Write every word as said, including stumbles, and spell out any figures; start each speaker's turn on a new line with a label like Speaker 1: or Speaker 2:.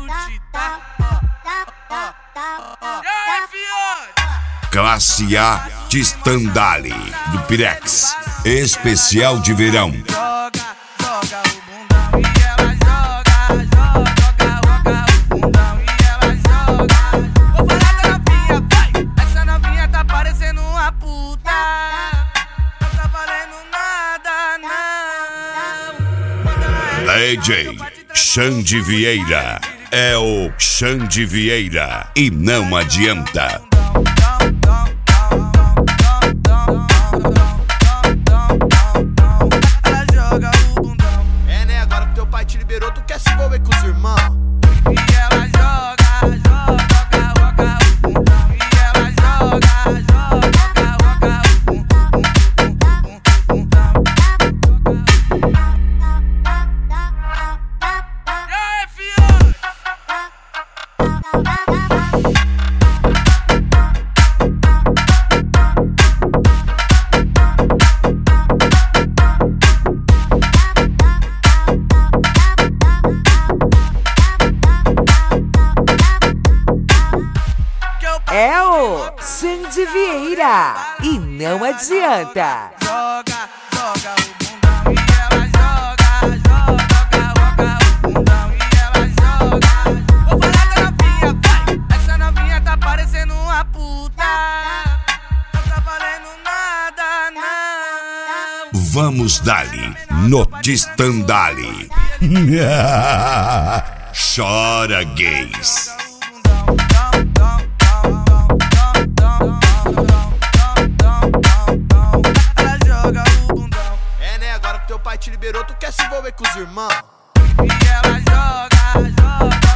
Speaker 1: curtir, tá? E aí, fiote?
Speaker 2: Classe A de Stendhal, do Pirex, especial de verão.
Speaker 1: Joga, joga o bundão e ela joga, joga, joga o bundão e ela joga. Vou falar da novinha, vai! Essa novinha tá parecendo uma puta. Não tá valendo nada, não.
Speaker 2: D J Xande Vieira, é o Xande Vieira e não adianta.
Speaker 1: Ela joga o bundão.
Speaker 3: É, né? Agora que teu pai te liberou, tu quer se envolver com os irmãos.
Speaker 1: E ela joga, joga, joga o bundão. E ela joga, joga, joga o bundão. E aí, fiote?
Speaker 4: É o Xande Vieira e não adianta.
Speaker 1: Joga, joga o bundão e ela joga, joga, joga o bundão e ela joga. Vou falar da novinha, vai! Essa novinha tá parecendo uma puta. Não tá valendo nada, não.
Speaker 2: Vamos dali, no Stendhal. Chora, gays.
Speaker 1: Ela joga o bundão.
Speaker 3: É, né? Agora que teu pai te liberou, tu quer se envolver com os irmãos.
Speaker 1: E ela joga, joga.